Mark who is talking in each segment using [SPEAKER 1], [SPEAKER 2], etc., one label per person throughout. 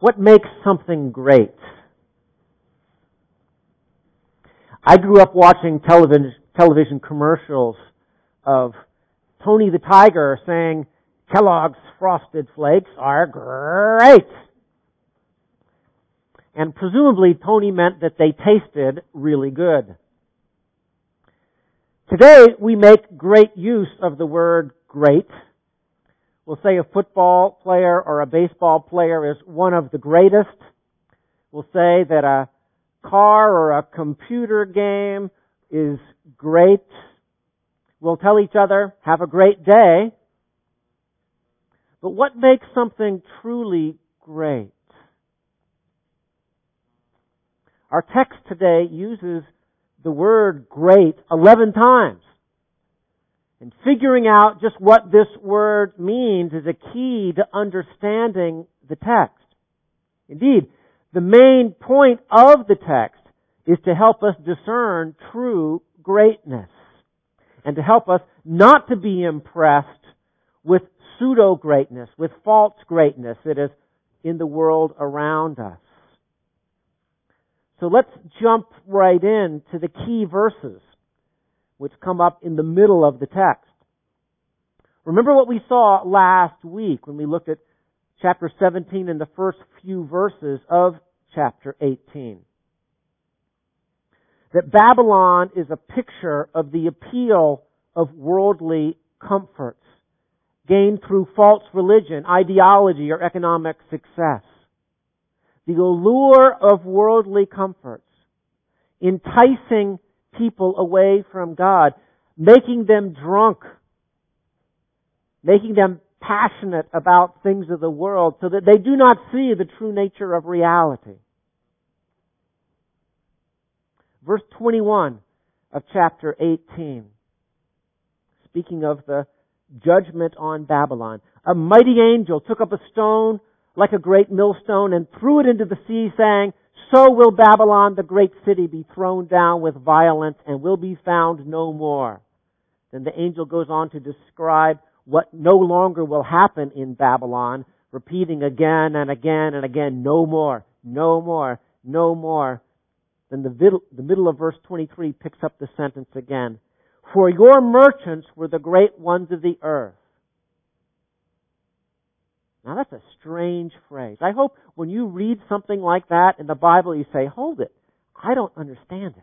[SPEAKER 1] What makes something great? I grew up watching television commercials of Tony the Tiger saying, "Kellogg's Frosted Flakes are great." And presumably Tony meant that they tasted really good. Today we make great use of the word great. We'll say a football player or a baseball player is one of the greatest. We'll say that a car or a computer game is great. We'll tell each other, "Have a great day." But what makes something truly great? Our text today uses the word great 11 times. And figuring out just what this word means is a key to understanding the text. Indeed, the main point of the text is to help us discern true greatness and to help us not to be impressed with pseudo-greatness, with false greatness that is in the world around us. So let's jump right in to the key verses which come up in the middle of the text. Remember what we saw last week when we looked at chapter 17 and the first few verses of chapter 18. That Babylon is a picture of the appeal of worldly comforts gained through false religion, ideology, or economic success. The allure of worldly comforts, enticing people away from God, making them drunk, making them passionate about things of the world so that they do not see the true nature of reality. Verse 21 of chapter 18, speaking of the judgment on Babylon. A mighty angel took up a stone like a great millstone and threw it into the sea, saying, "So will Babylon, the great city, be thrown down with violence and will be found no more." Then the angel goes on to describe what no longer will happen in Babylon, repeating again and again and again, "No more, no more, no more." Then the middle of verse 23 picks up the sentence again. "For your merchants were the great ones of the earth." Now that's a strange phrase. I hope when you read something like that in the Bible, you say, "Hold it, I don't understand it."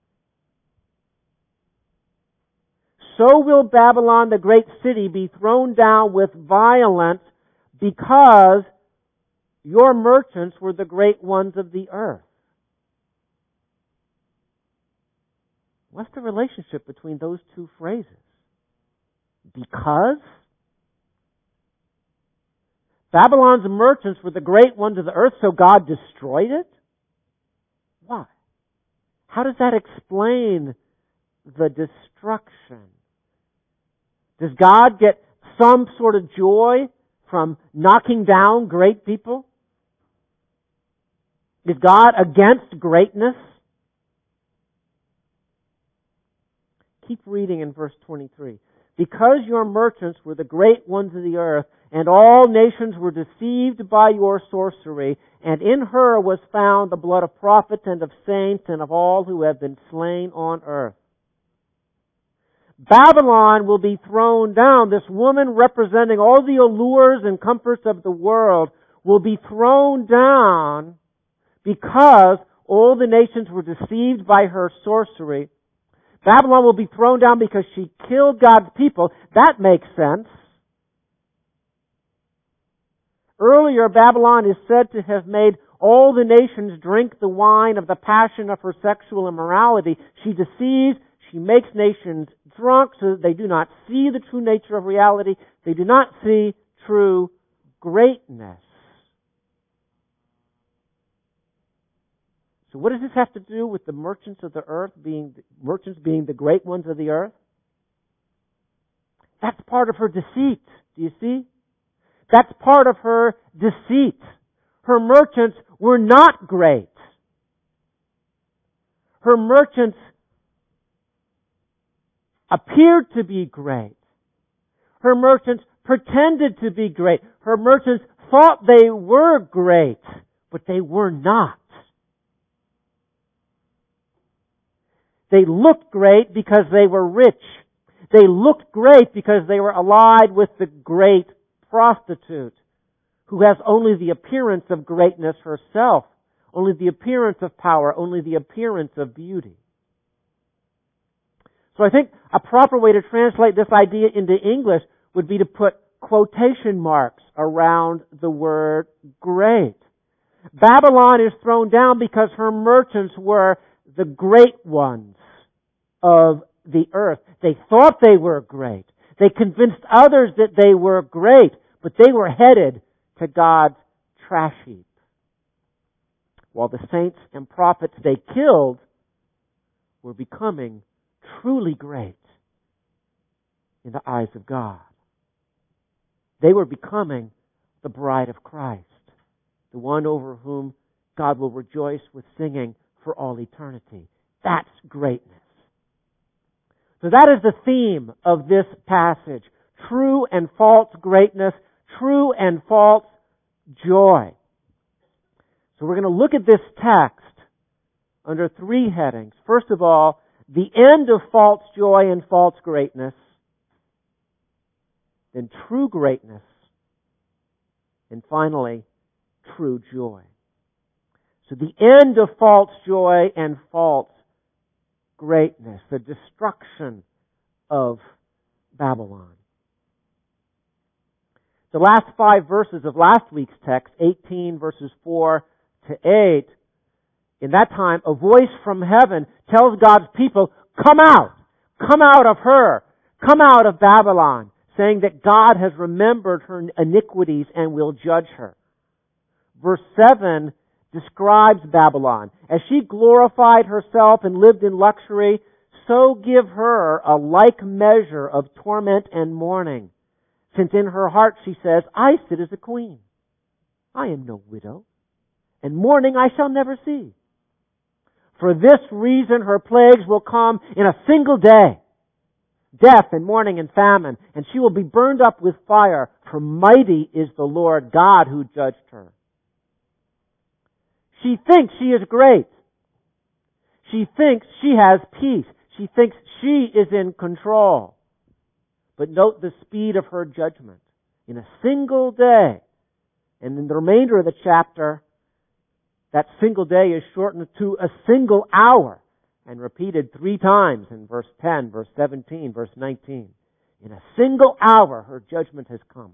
[SPEAKER 1] "So will Babylon, the great city, be thrown down with violence because your merchants were the great ones of the earth." What's the relationship between those two phrases? Because? Babylon's merchants were the great ones of the earth, so God destroyed it? Why? How does that explain the destruction? Does God get some sort of joy from knocking down great people? Is God against greatness? Keep reading in verse 23. "Because your merchants were the great ones of the earth, and all nations were deceived by your sorcery, and in her was found the blood of prophets and of saints and of all who have been slain on earth." Babylon will be thrown down. This woman representing all the allures and comforts of the world will be thrown down because all the nations were deceived by her sorcery. Babylon will be thrown down because she killed God's people. That makes sense. Earlier, Babylon is said to have made all the nations drink the wine of the passion of her sexual immorality. She deceives, she makes nations drunk so that they do not see the true nature of reality. They do not see true greatness. So what does this have to do with the merchants of the earth being the great ones of the earth? That's part of her deceit. Do you see? That's part of her deceit. Her merchants were not great. Her merchants appeared to be great. Her merchants pretended to be great. Her merchants thought they were great but they were not. They looked great because they were rich. They looked great because they were allied with the great prostitute, who has only the appearance of greatness herself, only the appearance of power, only the appearance of beauty. So I think a proper way to translate this idea into English would be to put quotation marks around the word great. Babylon is thrown down because her merchants were the great ones of the earth. They thought they were great. They convinced others that they were great, but they were headed to God's trash heap. While the saints and prophets they killed were becoming truly great in the eyes of God. They were becoming the bride of Christ, the one over whom God will rejoice with singing for all eternity. That's greatness. So that is the theme of this passage. True and false greatness, true and false joy. So we're going to look at this text under three headings. First of all, the end of false joy and false greatness, then true greatness, and finally, true joy. So the end of false joy and false greatness, the destruction of Babylon. The last 5 verses of last week's text, 18 verses 4 to 8, in that time, a voice from heaven tells God's people, come out of her, come out of Babylon, saying that God has remembered her iniquities and will judge her. Verse 7 describes Babylon. As she glorified herself and lived in luxury, so give her a like measure of torment and mourning. Since in her heart she says, I sit as a queen. I am no widow, and mourning I shall never see. For this reason her plagues will come in a single day, death and mourning and famine, and she will be burned up with fire, for mighty is the Lord God who judged her. She thinks she is great. She thinks she has peace. She thinks she is in control. But note the speed of her judgment. In a single day, and in the remainder of the chapter, that single day is shortened to a single hour and repeated 3 times in verse 10, verse 17, verse 19. In a single hour, her judgment has come.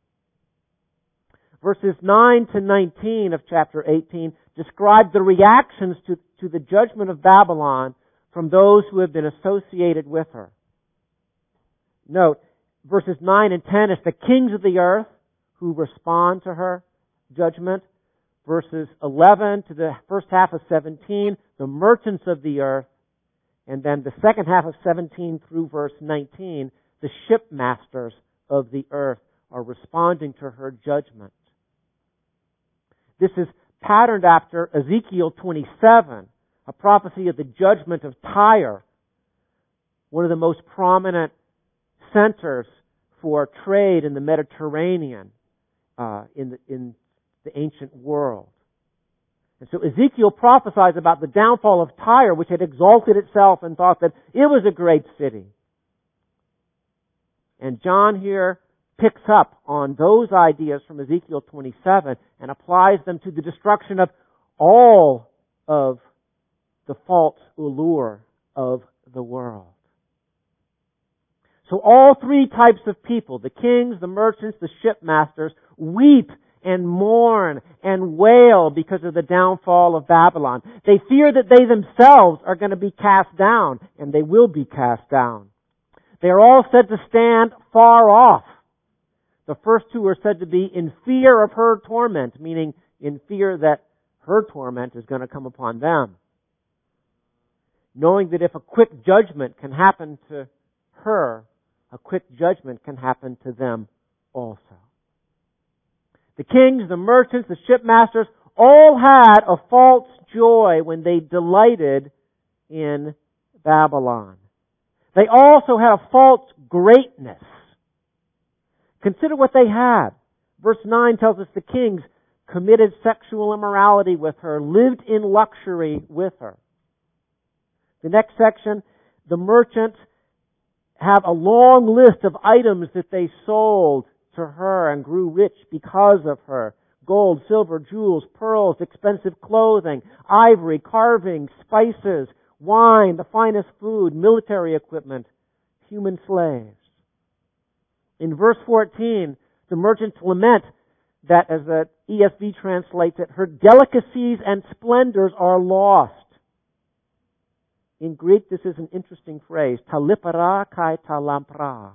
[SPEAKER 1] Verses 9 to 19 of chapter 18 describe the reactions to the judgment of Babylon from those who have been associated with her. Note, verses 9 and 10 is the kings of the earth who respond to her judgment. Verses 11 to the first half of 17, the merchants of the earth. And then the second half of 17 through verse 19, the shipmasters of the earth are responding to her judgment. This is patterned after Ezekiel 27, a prophecy of the judgment of Tyre, one of the most prominent centers for trade in the Mediterranean in the ancient world. And so Ezekiel prophesies about the downfall of Tyre, which had exalted itself and thought that it was a great city. And John here picks up on those ideas from Ezekiel 27 and applies them to the destruction of all of the false allure of the world. So all 3 types of people, the kings, the merchants, the shipmasters, weep and mourn and wail because of the downfall of Babylon. They fear that they themselves are going to be cast down, and they will be cast down. They are all said to stand far off. The first 2 are said to be in fear of her torment, meaning in fear that her torment is going to come upon them. Knowing that if a quick judgment can happen to her, a quick judgment can happen to them also. The kings, the merchants, the shipmasters all had a false joy when they delighted in Babylon. They also had a false greatness. Consider what they had. Verse 9 tells us the kings committed sexual immorality with her, lived in luxury with her. The next section, the merchants have a long list of items that they sold to her and grew rich because of her. Gold, silver, jewels, pearls, expensive clothing, ivory, carving, spices, wine, the finest food, military equipment, human slaves. In verse 14, the merchants lament that, as the ESV translates it, her delicacies and splendors are lost. In Greek, this is an interesting phrase, talipara kai talampra,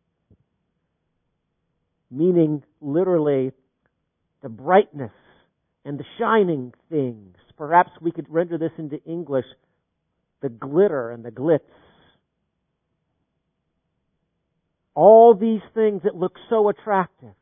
[SPEAKER 1] meaning literally the brightness and the shining things. Perhaps we could render this into English, the glitter and the glitz. All these things that look so attractive.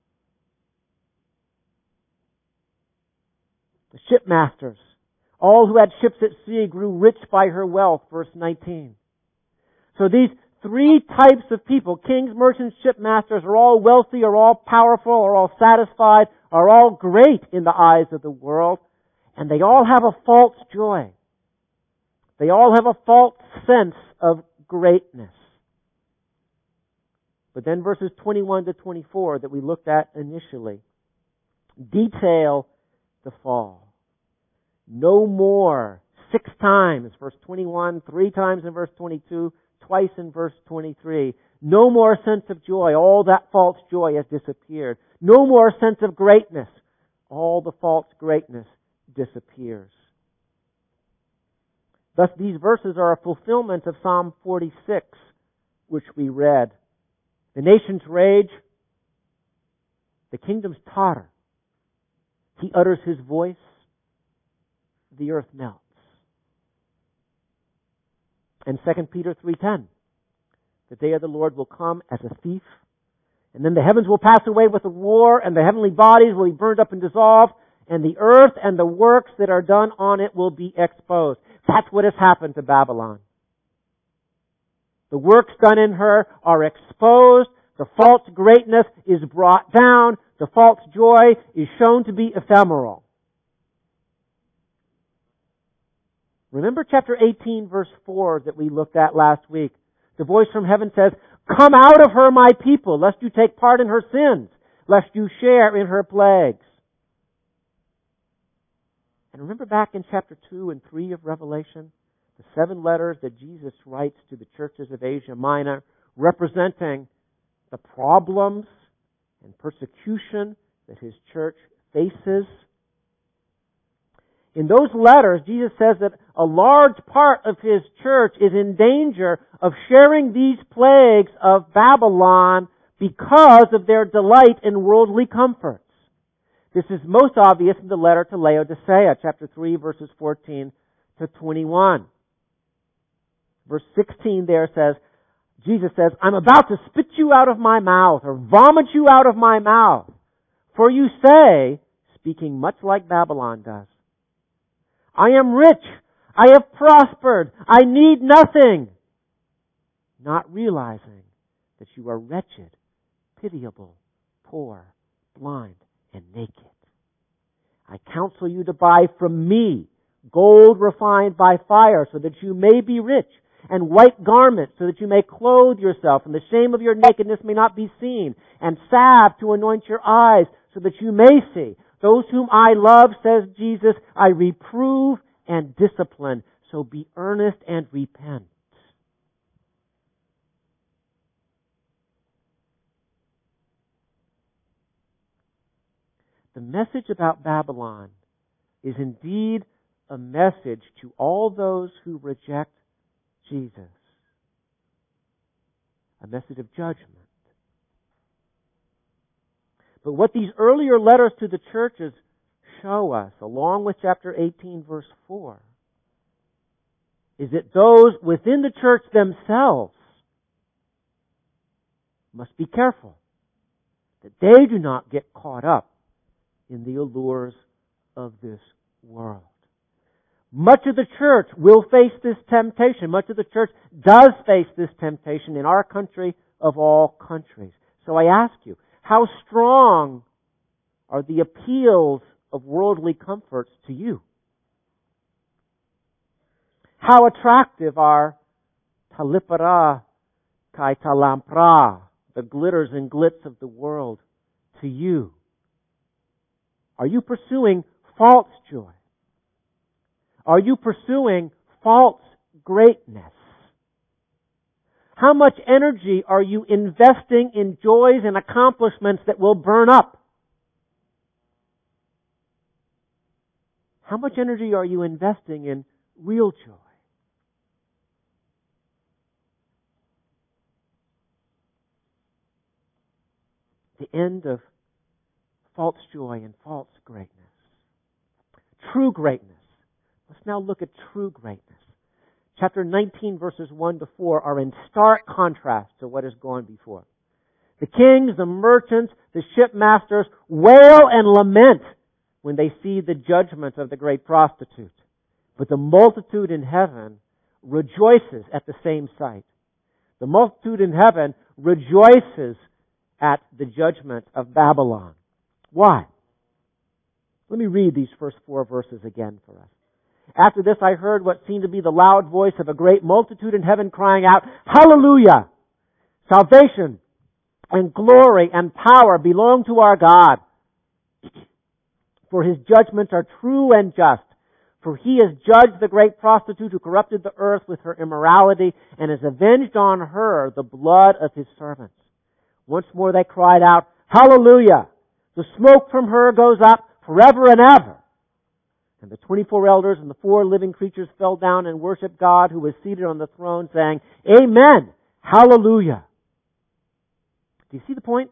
[SPEAKER 1] The shipmasters, all who had ships at sea, grew rich by her wealth, verse 19. So these three types of people, kings, merchants, shipmasters, are all wealthy, are all powerful, are all satisfied, are all great in the eyes of the world, and they all have a false joy. They all have a false sense of greatness. But then verses 21 to 24 that we looked at initially detail the fall. No more, 6 times, verse 21, 3 times in verse 22, twice in verse 23. No more sense of joy. All that false joy has disappeared. No more sense of greatness. All the false greatness disappears. Thus, these verses are a fulfillment of Psalm 46, which we read. The nations rage. The kingdoms totter. He utters his voice. The earth melts. And 2 Peter 3:10, the day of the Lord will come as a thief, and then the heavens will pass away with a roar, and the heavenly bodies will be burned up and dissolved, and the earth and the works that are done on it will be exposed. That's what has happened to Babylon. The works done in her are exposed, the false greatness is brought down, the false joy is shown to be ephemeral. Remember chapter 18, verse 4 that we looked at last week. The voice from heaven says, "Come out of her, my people, lest you take part in her sins, lest you share in her plagues." And remember back in chapter 2 and 3 of Revelation, the 7 letters that Jesus writes to the churches of Asia Minor, representing the problems and persecution that his church faces. In those letters, Jesus says that a large part of his church is in danger of sharing these plagues of Babylon because of their delight in worldly comforts. This is most obvious in the letter to Laodicea, chapter 3, verses 14 to 21. Verse 16 there says, Jesus says, "I'm about to spit you out of my mouth, or vomit you out of my mouth. For you say," speaking much like Babylon does, "I am rich, I have prospered, I need nothing," not realizing that you are wretched, pitiable, poor, blind, and naked. I counsel you to buy from me gold refined by fire, so that you may be rich, and white garments, so that you may clothe yourself, and the shame of your nakedness may not be seen, and salve to anoint your eyes, so that you may see. Those whom I love, says Jesus, I reprove and discipline. So be earnest and repent. The message about Babylon is indeed a message to all those who reject Jesus. A message of judgment. But what these earlier letters to the churches show us, along with chapter 18, verse 4, is that those within the church themselves must be careful that they do not get caught up in the allures of this world. Much of the church will face this temptation. Much of the church does face this temptation in our country of all countries. So I ask you, how strong are the appeals of worldly comforts to you? How attractive are talipara kai talampra, the glitters and glitz of the world, to you? Are you pursuing false joy? Are you pursuing false greatness? How much energy are you investing in joys and accomplishments that will burn up? How much energy are you investing in real joy? The end of false joy and false greatness. True greatness. Let's now look at true greatness. Chapter 19, verses 1 to 4 are in stark contrast to what has gone before. The kings, the merchants, the shipmasters wail and lament when they see the judgment of the great prostitute. But the multitude in heaven rejoices at the same sight. The multitude in heaven rejoices at the judgment of Babylon. Why? Let me read these first 4 verses again for us. After this I heard what seemed to be the loud voice of a great multitude in heaven crying out, Hallelujah! Salvation and glory and power belong to our God. For His judgments are true and just. For He has judged the great prostitute who corrupted the earth with her immorality and has avenged on her the blood of His servants. Once more they cried out, Hallelujah! The smoke from her goes up forever and ever. And the 24 elders and the 4 living creatures fell down and worshiped God who was seated on the throne, saying, Amen! Hallelujah! Do you see the point?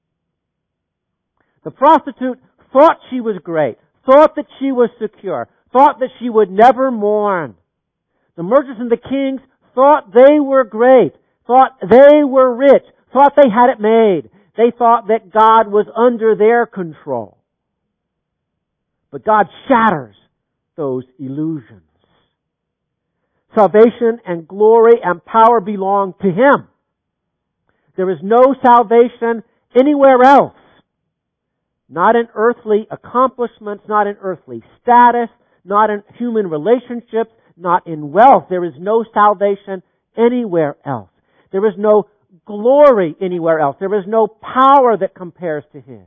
[SPEAKER 1] The prostitute thought she was great, thought that she was secure, thought that she would never mourn. The merchants and the kings thought they were great, thought they were rich, thought they had it made. They thought that God was under their control. But God shatters those illusions. Salvation and glory and power belong to Him. There is no salvation anywhere else. Not in earthly accomplishments, not in earthly status, not in human relationships, not in wealth. There is no salvation anywhere else. There is no glory anywhere else. There is no power that compares to His.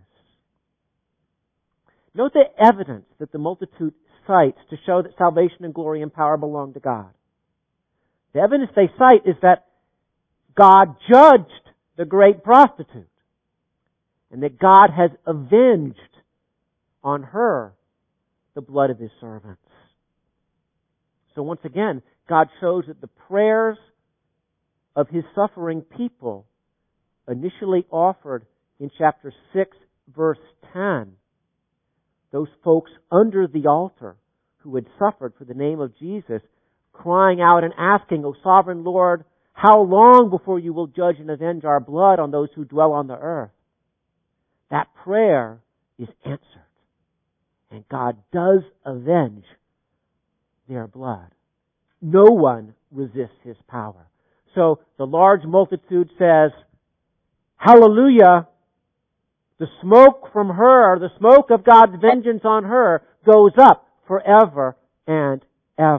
[SPEAKER 1] Note the evidence that the multitude cites to show that salvation and glory and power belong to God. The evidence they cite is that God judged the great prostitute and that God has avenged on her the blood of His servants. So once again, God shows that the prayers of His suffering people initially offered in chapter 6, verse 10, those folks under the altar who had suffered for the name of Jesus, crying out and asking, O sovereign Lord, how long before you will judge and avenge our blood on those who dwell on the earth? That prayer is answered. And God does avenge their blood. No one resists His power. So the large multitude says, Hallelujah! The smoke from her, the smoke of God's vengeance on her, goes up forever and ever.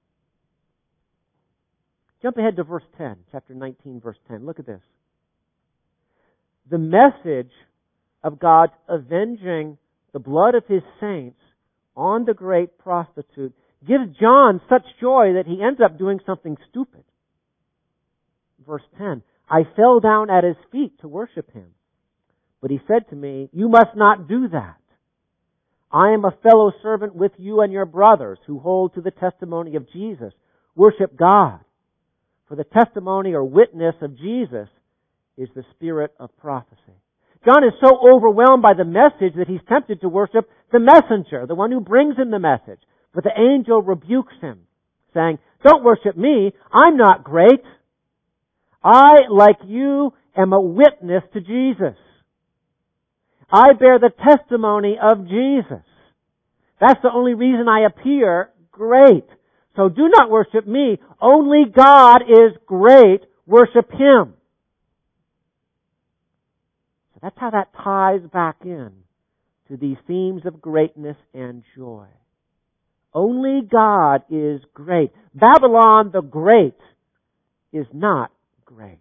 [SPEAKER 1] Jump ahead to verse 10, chapter 19, verse 10. Look at this. The message of God avenging the blood of His saints on the great prostitute gives John such joy that he ends up doing something stupid. Verse 10, I fell down at His feet to worship Him. But He said to me, you must not do that. I am a fellow servant with you and your brothers who hold to the testimony of Jesus. Worship God. For the testimony or witness of Jesus is the spirit of prophecy. John is so overwhelmed by the message that he's tempted to worship the messenger, the one who brings him the message. But the angel rebukes him, saying, don't worship me. I'm not great. I, like you, am a witness to Jesus. I bear the testimony of Jesus. That's the only reason I appear great. So do not worship me. Only God is great. Worship Him. So that's how that ties back in to these themes of greatness and joy. Only God is great. Babylon the Great is not great.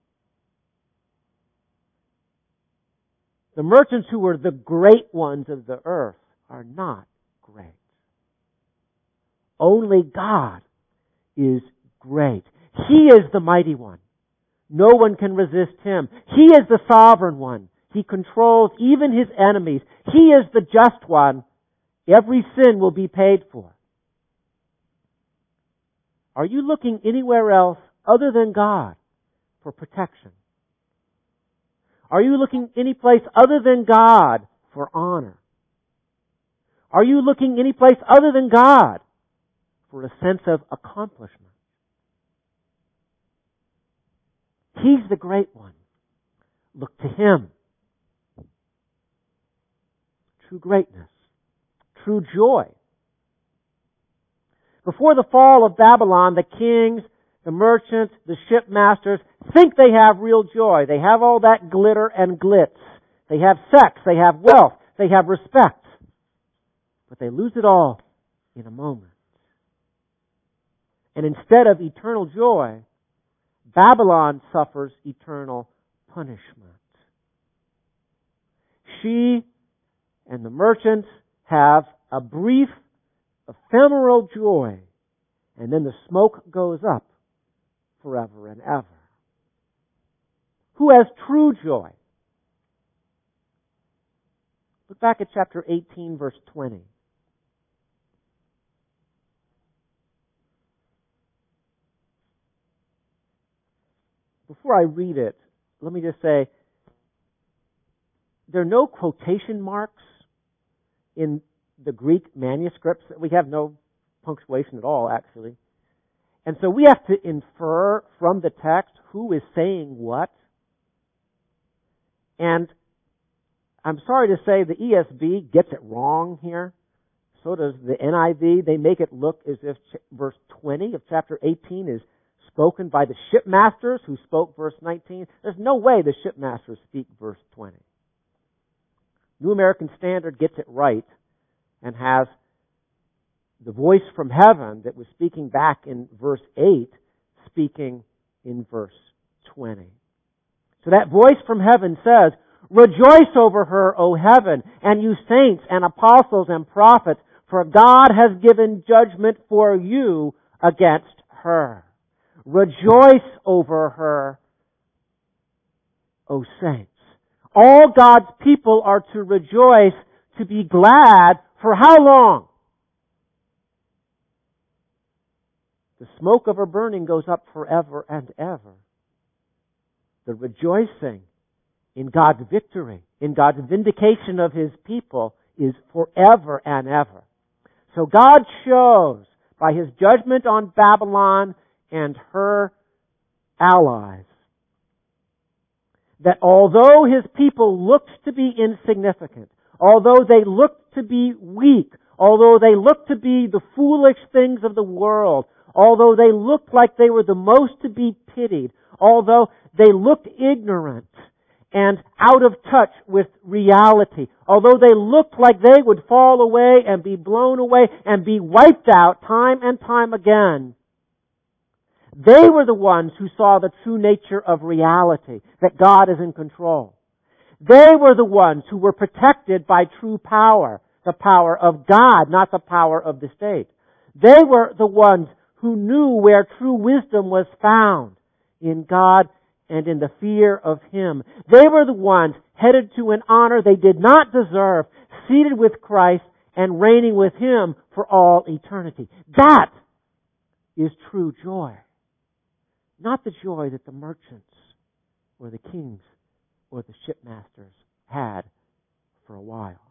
[SPEAKER 1] The merchants who were the great ones of the earth are not great. Only God is great. He is the mighty one. No one can resist Him. He is the sovereign one. He controls even His enemies. He is the just one. Every sin will be paid for. Are you looking anywhere else other than God for protection? Are you looking any place other than God for honor? Are you looking any place other than God for a sense of accomplishment? He's the great one. Look to Him. True greatness. True joy. Before the fall of Babylon, the kings, the merchants, the shipmasters think they have real joy. They have all that glitter and glitz. They have sex. They have wealth. They have respect. But they lose it all in a moment. And instead of eternal joy, Babylon suffers eternal punishment. She and the merchants have a brief, ephemeral joy, and then the smoke goes up forever and ever. Who has true joy? Look back at chapter 18, verse 20. Before I read it, let me just say, there are no quotation marks in the Greek manuscripts. We have no punctuation at all, actually. And so we have to infer from the text who is saying what. And I'm sorry to say the ESV gets it wrong here. So does the NIV. They make it look as if verse 20 of chapter 18 is spoken by the shipmasters who spoke verse 19. There's no way the shipmasters speak verse 20. New American Standard gets it right and has the voice from heaven that was speaking back in verse 8 speaking in verse 20. So that voice from heaven says, "Rejoice over her, O heaven, and you saints and apostles and prophets, for God has given judgment for you against her. Rejoice over her, O saints." All God's people are to rejoice, to be glad, for how long? The smoke of her burning goes up forever and ever. The rejoicing in God's victory, in God's vindication of His people, is forever and ever. So God shows by His judgment on Babylon and her allies that although His people looked to be insignificant, although they looked to be weak, although they looked to be the foolish things of the world, although they looked like they were the most to be pitied, although they looked ignorant and out of touch with reality, although they looked like they would fall away and be blown away and be wiped out time and time again, they were the ones who saw the true nature of reality, that God is in control. They were the ones who were protected by true power, the power of God, not the power of the state. They were the ones who knew where true wisdom was found, in God and in the fear of Him. They were the ones headed to an honor they did not deserve, seated with Christ and reigning with Him for all eternity. That is true joy. Not the joy that the merchants or the kings or the shipmasters had for a while.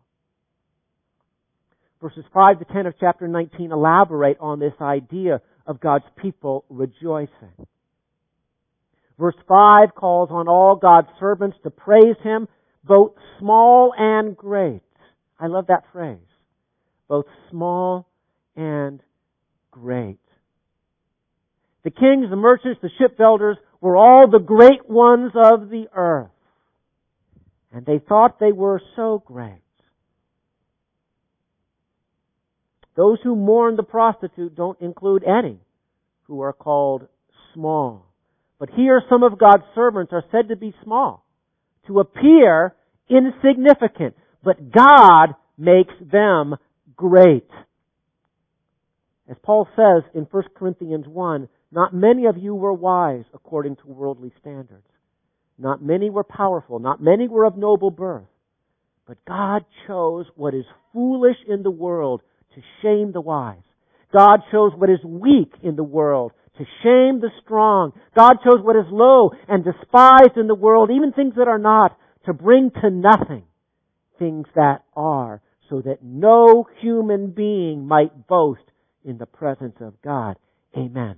[SPEAKER 1] Verses 5 to 10 of chapter 19 elaborate on this idea of God's people rejoicing. Verse 5 calls on all God's servants to praise Him, both small and great. I love that phrase. Both small and great. The kings, the merchants, the shipbuilders were all the great ones of the earth. And they thought they were so great. Those who mourn the prostitute don't include any who are called small. But here some of God's servants are said to be small, to appear insignificant, but God makes them great. As Paul says in 1 Corinthians 1, not many of you were wise according to worldly standards. Not many were powerful. Not many were of noble birth. But God chose what is foolish in the world to shame the wise. God chose what is weak in the world to shame the strong. God chose what is low and despised in the world, even things that are not, to bring to nothing things that are, so that no human being might boast in the presence of God. Amen.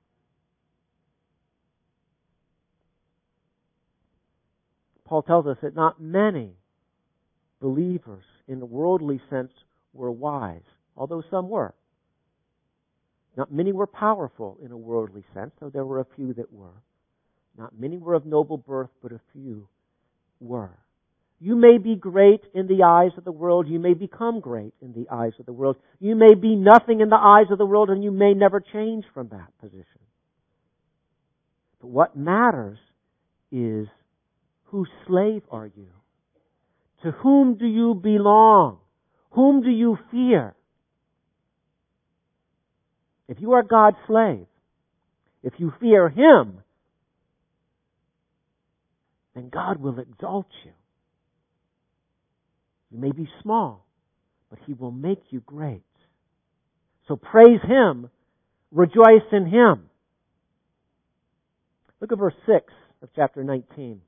[SPEAKER 1] Paul tells us that not many believers in the worldly sense were wise, although some were. Not many were powerful in a worldly sense, though there were a few that were. Not many were of noble birth, but a few were. You may be great in the eyes of the world. You may become great in the eyes of the world. You may be nothing in the eyes of the world, and you may never change from that position. But what matters is, whose slave are you? To whom do you belong? Whom do you fear? If you are God's slave, if you fear Him, then God will exalt you. You may be small, but He will make you great. So praise Him, rejoice in Him. Look at verse 6 of chapter 19.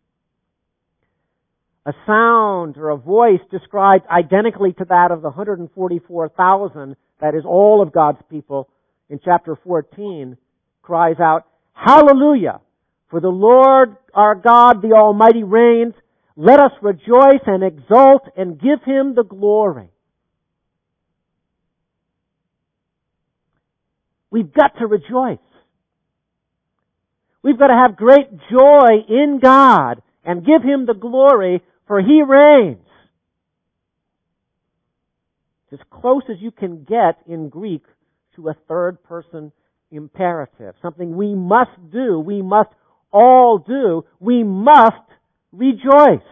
[SPEAKER 1] A sound or a voice described identically to that of the 144,000, that is all of God's people, in chapter 14, cries out, Hallelujah! For the Lord our God, the Almighty, reigns. Let us rejoice and exult and give Him the glory. We've got to rejoice. We've got to have great joy in God and give Him the glory, for He reigns. It's as close as you can get in Greek to a third-person imperative. Something we must do. We must all do. We must rejoice.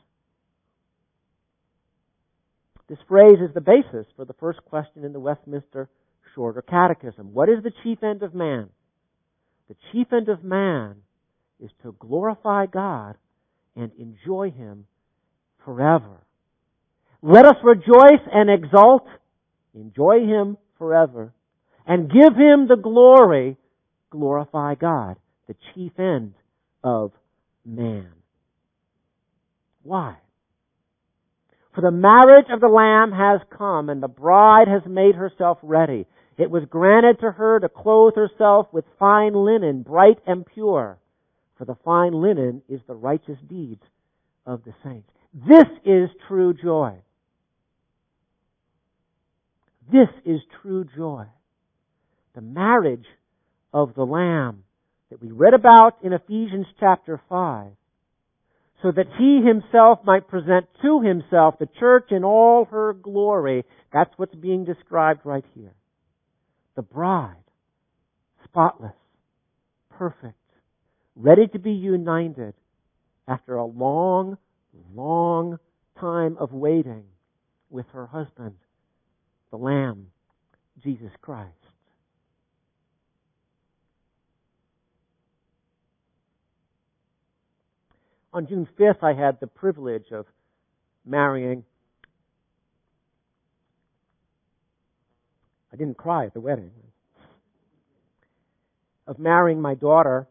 [SPEAKER 1] This phrase is the basis for the first question in the Westminster Shorter Catechism. What is the chief end of man? The chief end of man is to glorify God and enjoy Him forever. Let us rejoice and exult, enjoy Him forever, and give Him the glory, glorify God, the chief end of man. Why? For the marriage of the Lamb has come, and the bride has made herself ready. It was granted to her to clothe herself with fine linen, bright and pure. For the fine linen is the righteous deeds of the saints. This is true joy. This is true joy. The marriage of the Lamb that we read about in Ephesians chapter 5, so that He Himself might present to Himself the church in all her glory. That's what's being described right here. The bride, spotless, perfect, ready to be united after a long, long time of waiting with her husband, the Lamb, Jesus Christ. On June 5th, I had the privilege of marrying. I didn't cry at the wedding. Of marrying my daughter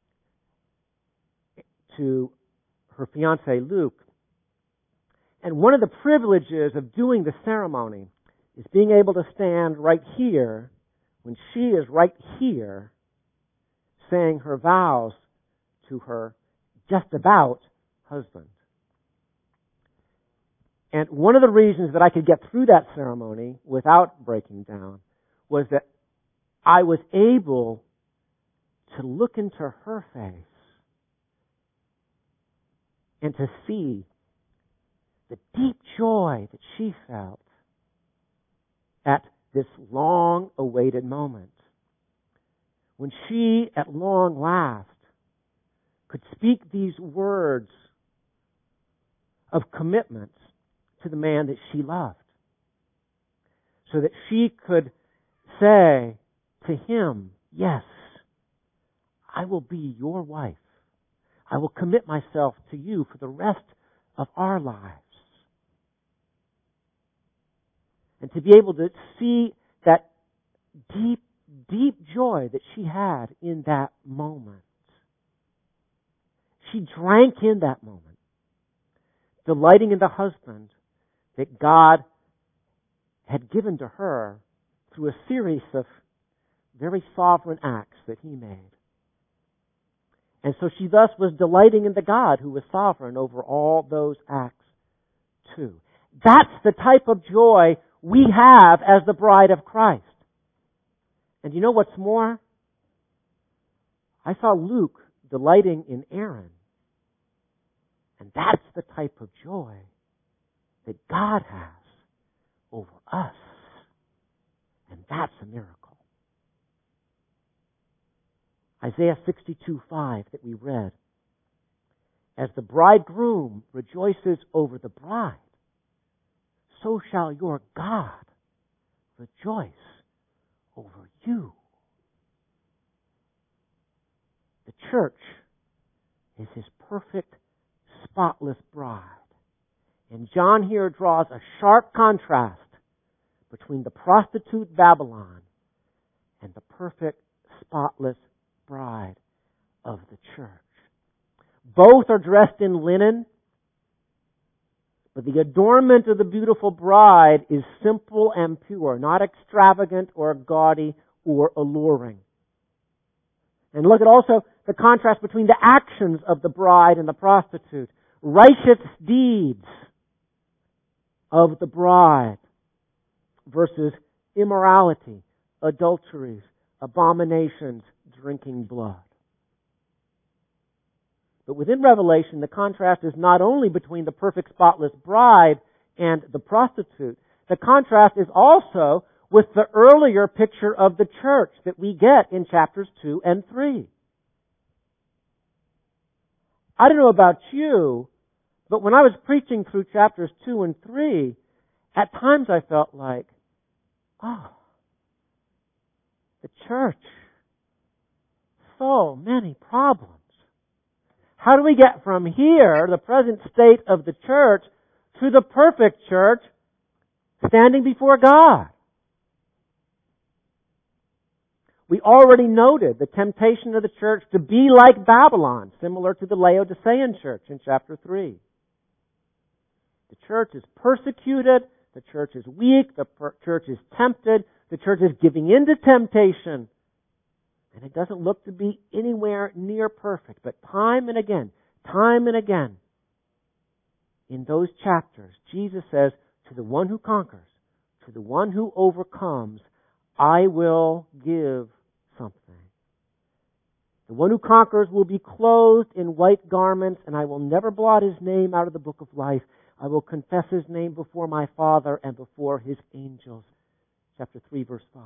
[SPEAKER 1] to her fiancé, Luke. And one of the privileges of doing the ceremony is being able to stand right here when she is right here saying her vows to her just about husband. And one of the reasons that I could get through that ceremony without breaking down was that I was able to look into her face and to see the deep joy that she felt at this long-awaited moment when she, at long last, could speak these words of commitment to the man that she loved, so that she could say to him, yes, I will be your wife. I will commit myself to you for the rest of our lives. And to be able to see that deep, deep joy that she had in that moment. She drank in that moment, delighting in the husband that God had given to her through a series of very sovereign acts that He made. And so she thus was delighting in the God who was sovereign over all those acts too. That's the type of joy we have as the bride of Christ. And you know what's more? I saw Luke delighting in Aaron. And that's the type of joy that God has over us. And that's a miracle. Isaiah 62:5 that we read. As the bridegroom rejoices over the bride, so shall your God rejoice over you. The church is His perfect, spotless bride. And John here draws a sharp contrast between the prostitute Babylon and the perfect, spotless bride of the church. Both are dressed in linen, but the adornment of the beautiful bride is simple and pure, not extravagant or gaudy or alluring. And look at also the contrast between the actions of the bride and the prostitute. Righteous deeds of the bride versus immorality, adulteries, abominations, drinking blood. But within Revelation, the contrast is not only between the perfect, spotless bride and the prostitute. The contrast is also with the earlier picture of the church that we get in chapters 2 and 3. I don't know about you, but when I was preaching through chapters 2 and 3, at times I felt like, oh, the church, so many problems. How do we get from here, the present state of the church, to the perfect church standing before God? We already noted the temptation of the church to be like Babylon, similar to the Laodicean church in chapter 3. The church is persecuted, the church is weak, the church is tempted, the church is giving in to temptation. And it doesn't look to be anywhere near perfect. But time and again, in those chapters, Jesus says, to the one who conquers, to the one who overcomes, I will give something. The one who conquers will be clothed in white garments, and I will never blot his name out of the book of life. I will confess his name before my Father and before his angels. Chapter 3, verse 5.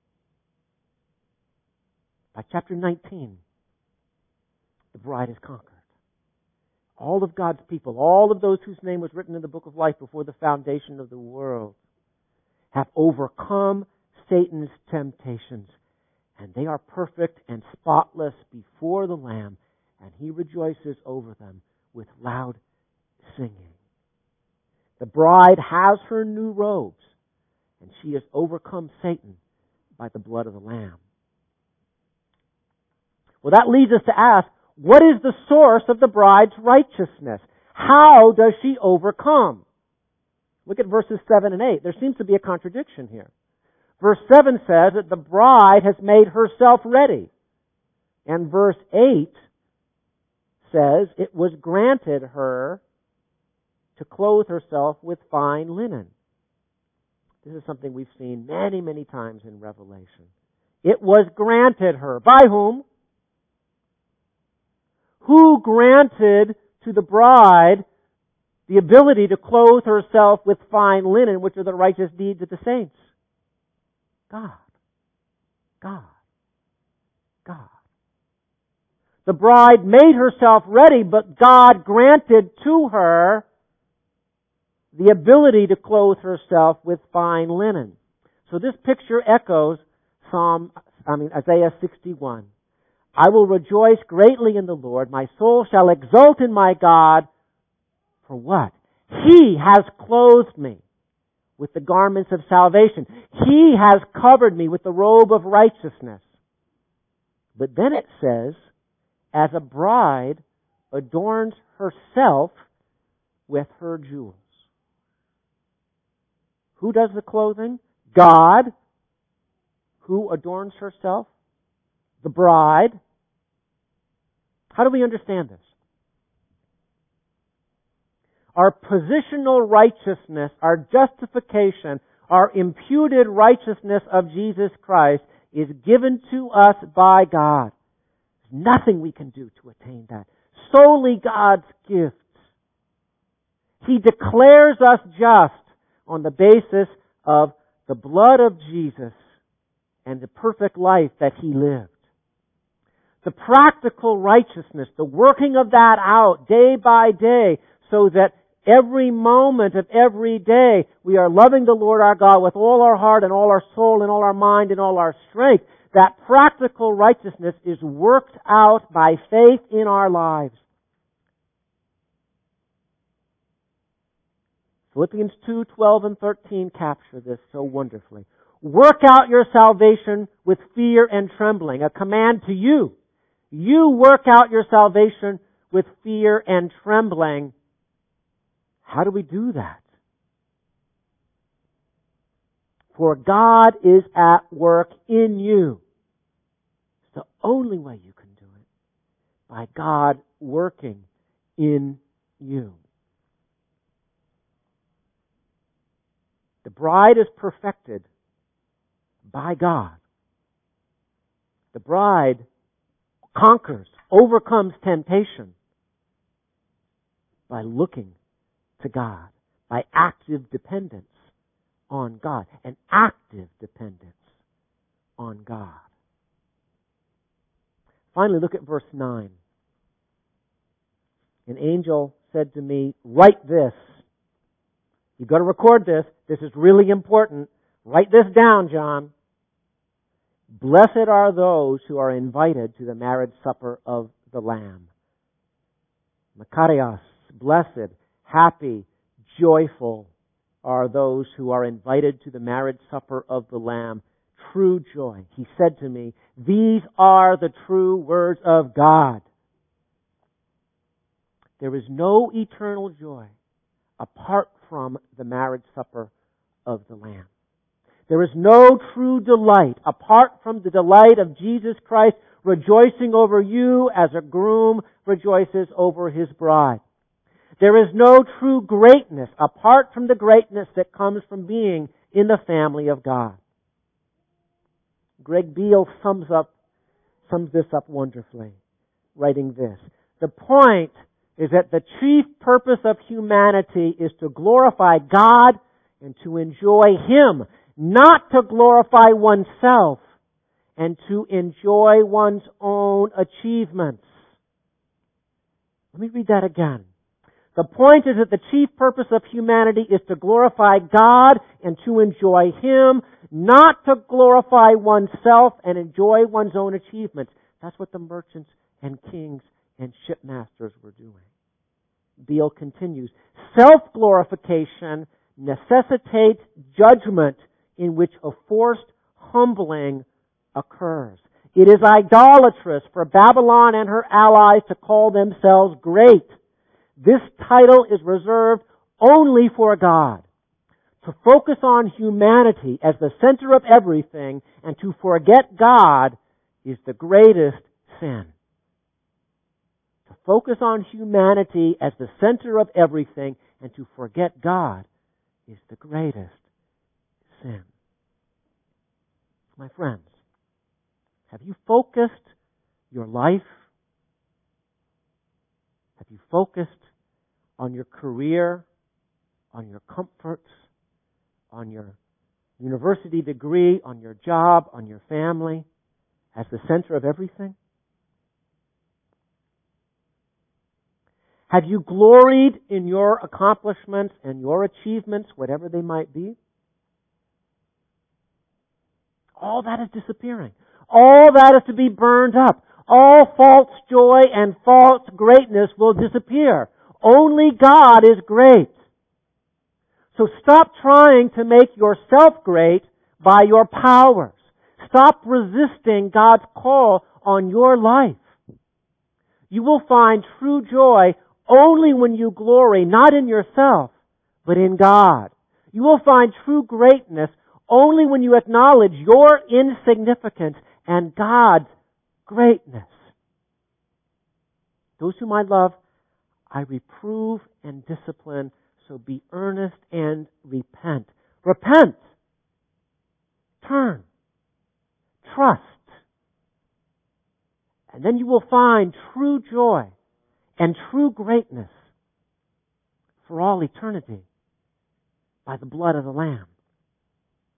[SPEAKER 1] By chapter 19, the bride is conquered. All of God's people, all of those whose name was written in the book of life before the foundation of the world, have overcome Satan's temptations. And they are perfect and spotless before the Lamb, and He rejoices over them with loud singing. The bride has her new robes, and she has overcome Satan by the blood of the Lamb. Well, that leads us to ask, what is the source of the bride's righteousness? How does she overcome? Look at verses 7 and 8. There seems to be a contradiction here. Verse 7 says that the bride has made herself ready. And verse 8 says it was granted her to clothe herself with fine linen. This is something we've seen many, many times in Revelation. It was granted her. By whom? Who granted to the bride the ability to clothe herself with fine linen, which are the righteous deeds of the saints? God. God. God. The bride made herself ready, but God granted to her the ability to clothe herself with fine linen. So this picture echoes Isaiah 61. I will rejoice greatly in the Lord. My soul shall exult in my God. For what? He has clothed me with the garments of salvation. He has covered me with the robe of righteousness. But then it says, as a bride adorns herself with her jewels. Who does the clothing? God. Who adorns herself? The bride. How do we understand this? Our positional righteousness, our justification, our imputed righteousness of Jesus Christ is given to us by God. There's nothing we can do to attain that. Solely God's gift. He declares us just on the basis of the blood of Jesus and the perfect life that He lived. The practical righteousness, the working of that out day by day, so that every moment of every day we are loving the Lord our God with all our heart and all our soul and all our mind and all our strength. That practical righteousness is worked out by faith in our lives. Philippians 2:12 and 13 capture this so wonderfully. Work out your salvation with fear and trembling. A command to you. You work out your salvation with fear and trembling. How do we do that? For God is at work in you. It's the only way you can do it. By God working in you. The bride is perfected by God. The bride conquers, overcomes temptation by looking to God, by active dependence on God, an active dependence on God. Finally, look at verse 9. An angel said to me, write this. You've got to record this. This is really important. Write this down, John. Blessed are those who are invited to the marriage supper of the Lamb. Makarios, blessed, happy, joyful are those who are invited to the marriage supper of the Lamb. True joy. He said to me, these are the true words of God. There is no eternal joy apart from the marriage supper of the Lamb. There is no true delight apart from the delight of Jesus Christ rejoicing over you as a groom rejoices over his bride. There is no true greatness apart from the greatness that comes from being in the family of God. Greg Beale sums this up wonderfully, writing this. The point is that the chief purpose of humanity is to glorify God and to enjoy Him, not to glorify oneself and to enjoy one's own achievements. Let me read that again. The point is that the chief purpose of humanity is to glorify God and to enjoy Him, not to glorify oneself and enjoy one's own achievements. That's what the merchants and kings and shipmasters were doing. Beale continues, self-glorification necessitates judgment in which a forced humbling occurs. It is idolatrous for Babylon and her allies to call themselves great. This title is reserved only for God. To focus on humanity as the center of everything and to forget God is the greatest sin. To focus on humanity as the center of everything and to forget God is the greatest sin. My friends, have you focused your life? Have you focused on your career, on your comforts, on your university degree, on your job, on your family, as the center of everything? Have you gloried in your accomplishments and your achievements, whatever they might be? All that is disappearing. All that is to be burned up. All false joy and false greatness will disappear. Only God is great. So stop trying to make yourself great by your powers. Stop resisting God's call on your life. You will find true joy only when you glory not in yourself, but in God. You will find true greatness only when you acknowledge your insignificance and God's greatness. Those whom I love, I reprove and discipline, so be earnest and repent. Repent. Turn. Trust. And then you will find true joy and true greatness for all eternity by the blood of the Lamb.